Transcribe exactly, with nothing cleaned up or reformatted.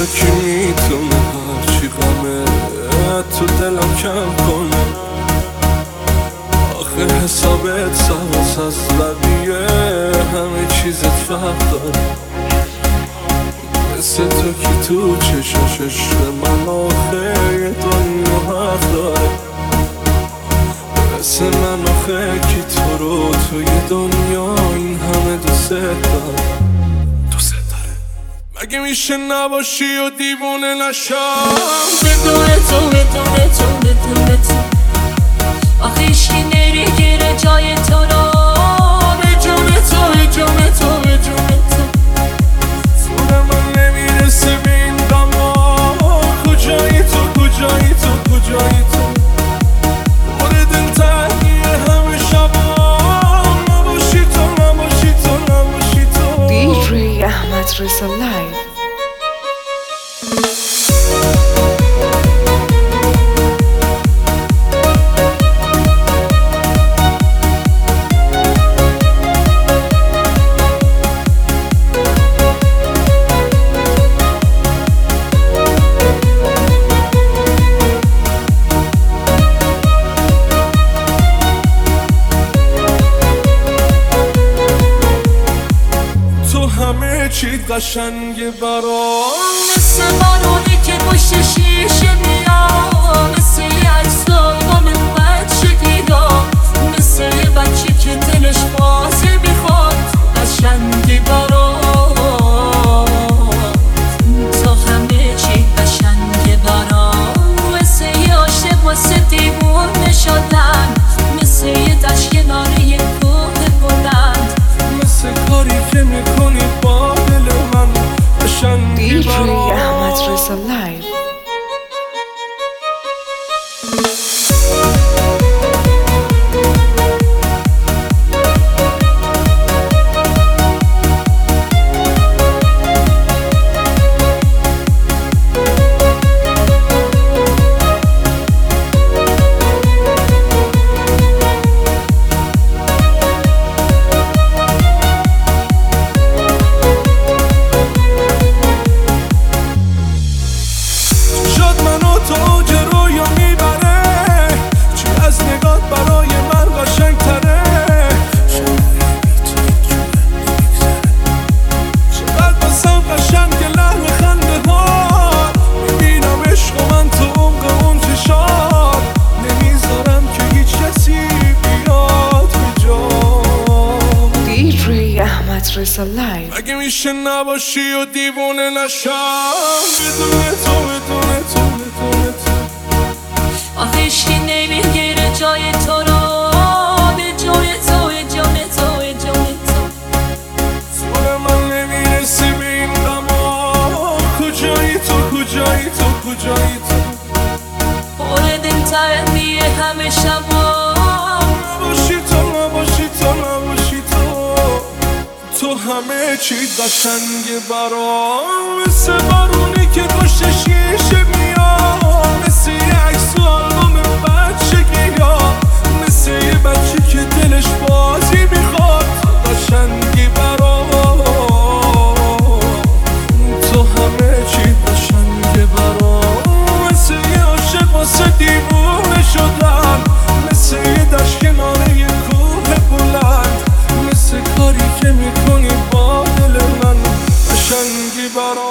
تو کی میتونه هرچی غمه تو دلم کم کنه؟ آخه حسابت سوز از بقیه همه چیزت فرق داره. مثل تو کی تو چشاش عشق من آخه یه دنیا حق داره. مثل من آخه کی تو رو توی دنیا این همه دوست داره. دوست داره مگه میشه نباشی و دیوونه نشم بدون تو بدون تو بدون تو آخه عشقی نمیگیره جای تو رو. به جون تو به جون تو به جون تو زور من نمیرسه به این دما. کجایی تو کجایی تو کجایی تو پر دل تنگیه همه شبا. نباشی تو نباشی تو نباشی تو. دی جی احمد رضا لایو. همه چی قشنگه برام. مثل بارونی که پشت شیشه میاد، مثل یه عکس آقام بچگی دار، مثل یه بچه که دلش بازی میخواد قشنگی برام. تو همه چی قشنگه برام. مثل یه عاشق واسه دیوونه شدن، مثل یه دشت کنار یه کوه بلند، مثل کاری که میکنی با دل من قشنگی دی جی برام. احمد رضا لایو. رضا لایو. مگه میشه نباشی و دیوونه نشم بدون تو بدون تو بدون تو. آخه عشقی نمیگیره جای تو رو. به جای تو به جای تو به جای تو زور من نمیرسه به این دما. کجایی تو کجایی تو کجایی تو پر دل تنگیه همه شبا. نباشی تو نباشی تو نباشی تو. تو همه چی قشنگه برام. مثل بارونی که پشت شیشه میاد، مثل یه عکس آلبوم بچگی ها، مثل یه بچه که دلش بازی میخواد قشنگی برام. تو همه چی قشنگه برام. مثل یه عاشق واسه دیوونه شدن، مثل یه دشت کنار یه کوه بلند، مثل کاری که میکنی با دل من قشنگی برام.